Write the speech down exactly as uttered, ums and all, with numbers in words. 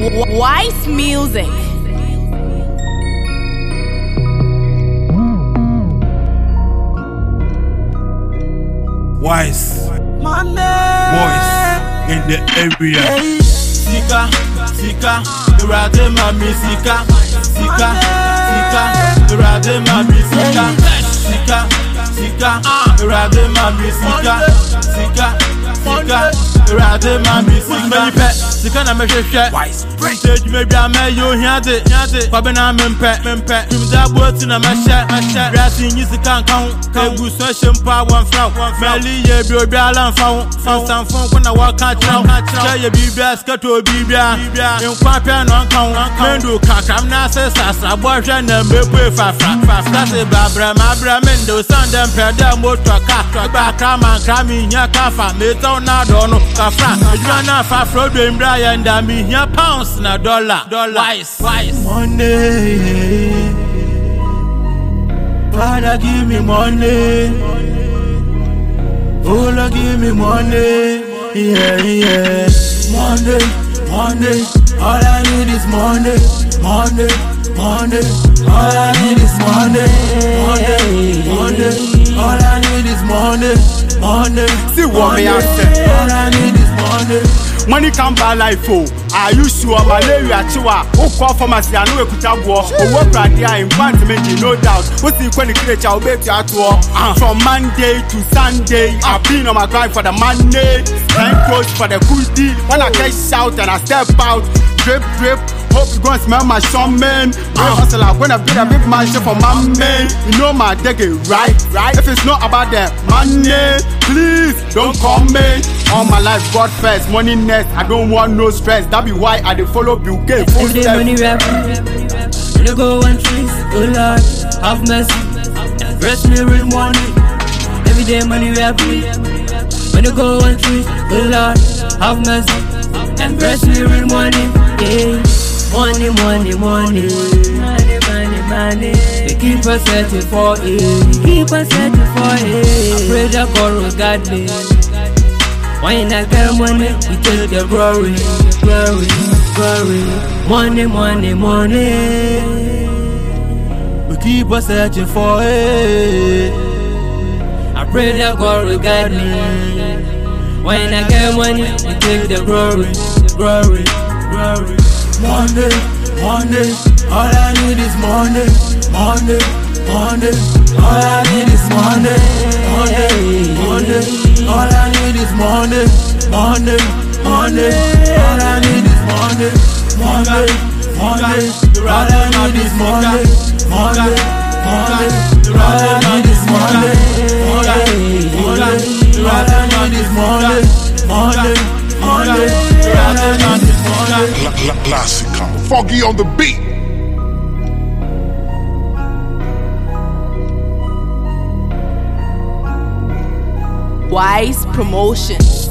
Wise Music. Wise boys in the area. Sika, Sika, Irade mami Sika, Sika, Sika, Irade mami Sika, Sika, Sika, Irade mami Sika, Sika, Sika, Irade mami Sika. Sika na me hwehwe. Wise Stage maybe I may you hear it, hear it. Kwabe na mempe, mempe. Tum da boti na masha, masha. Rasi nyi sika kan, egu so shempa one flow. Meli ye bi obi ala mfa, mfa sanfon ko na waka traw. Che ye bibia skato bibia. Enkwa pia no kan, mendo kakam na se sasa bo hwe na mepu fafra. Fafra se babra mabra mendo sandem peda motor ka. Ba kama krami nya kafa, meto na do no kafra. Ejuma na fafra do mbra ya ndami nya pounds na dollar, dollar. Wise, wise. Money, Father give me money. Oh Lord give me money. Yeah, yeah. Money, money. All I need is money, money, money. All I need is money, money, money. All I need is money, money. See what me I say. All I need is money. Money can buy life, oh. I used to a malaria chiwa. Oh, call for my I know a kutabo. Oh, work right here in Pantamenti, no doubt. What's the quality creature? I'll bet you at all. From Monday to Sunday, I've been on my grind for the money. Thank God for the good deal. When I get shout and I step out, drip, drip. Hope you gon' smell my shaman. Uh, hustle, I'm gonna build a big mansion for my man. You know my dick is right, right? If it's not about that money, please don't call me. All my life, God first, money next. I don't want no stress. That be why I dey follow Bill Gates. Every day money rap, when you go one trees, oh Lord, have mercy. Bless me with money. Every day money rap, when you go one trees, oh Lord, have mercy. And bless me with money, yeah. Money, money, money, money, money, money. They keep us searching for it, keep us searching for it. I pray that God will guide me. When I get money, we take the glory, glory, glory. Money, money, money. We keep us searching for it. I pray that God will guide me. When I get money, we take the glory, glory, glory. Money, money, all I need is money, money, money. All I need is money, money, money. All I need is money, money, money. All I need is money, money, money. All I need is money, money, money. All I need is money, money, money. All I need is money, money, money. All I need is money. Classical, Foggy on the beat. Wise Promotions.